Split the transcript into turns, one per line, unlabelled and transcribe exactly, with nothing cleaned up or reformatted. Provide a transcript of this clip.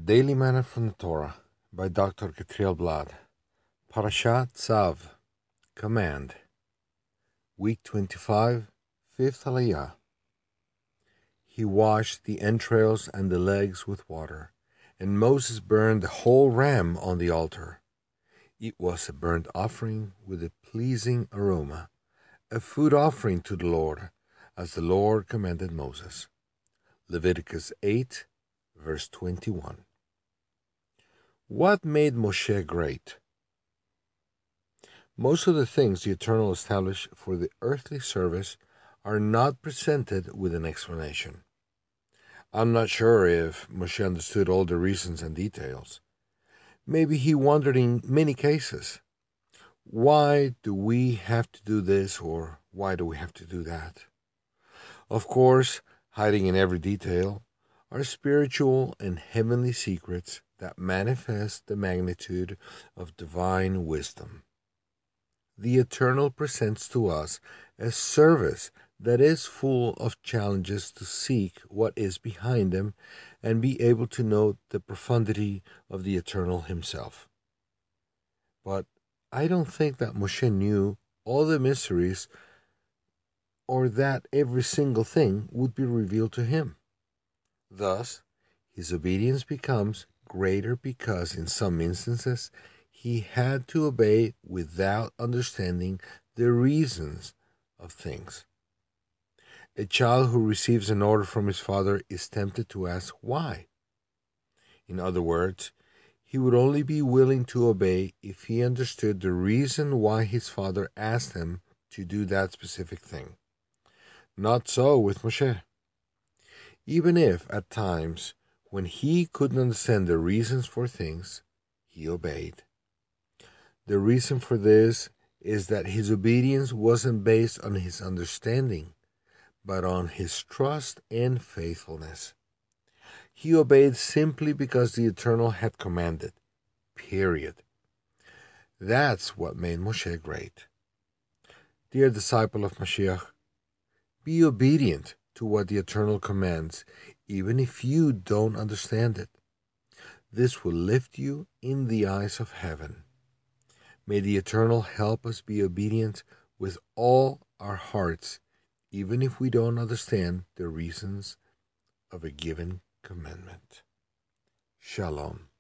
Daily Manna from the Torah by Doctor Gatriel Blad. Parashat Tzav, Command. Week twenty-five, fifth Aliyah. He washed the entrails and the legs with water, and Moses burned the whole ram on the altar. It was a burnt offering with a pleasing aroma, a food offering to the Lord, as the Lord commanded Moses. Leviticus eight, verse twenty-one. What made Moshe great? Most of the things the Eternal established for the earthly service are not presented with an explanation. I'm not sure if Moshe understood all the reasons and details. Maybe he wondered in many cases, why do we have to do this, or why do we have to do that? Of course, hiding in every detail are spiritual and heavenly secrets that manifest the magnitude of divine wisdom. The Eternal presents to us a service that is full of challenges to seek what is behind them and be able to note the profundity of the Eternal himself. But I don't think that Moshe knew all the mysteries or that every single thing would be revealed to him. Thus, his obedience becomes greater because in some instances he had to obey without understanding the reasons of things. A child who receives an order from his father is tempted to ask why. In other words, he would only be willing to obey if he understood the reason why his father asked him to do that specific thing. Not so with Moshe. Even if, at times, when he couldn't understand the reasons for things, he obeyed. The reason for this is that his obedience wasn't based on his understanding, but on his trust and faithfulness. He obeyed simply because the Eternal had commanded. Period. That's what made Moshe great. Dear disciple of Mashiach, be obedient to what the Eternal commands, even if you don't understand it. This will lift you in the eyes of heaven. May the Eternal help us be obedient with all our hearts, even if we don't understand the reasons of a given commandment. Shalom.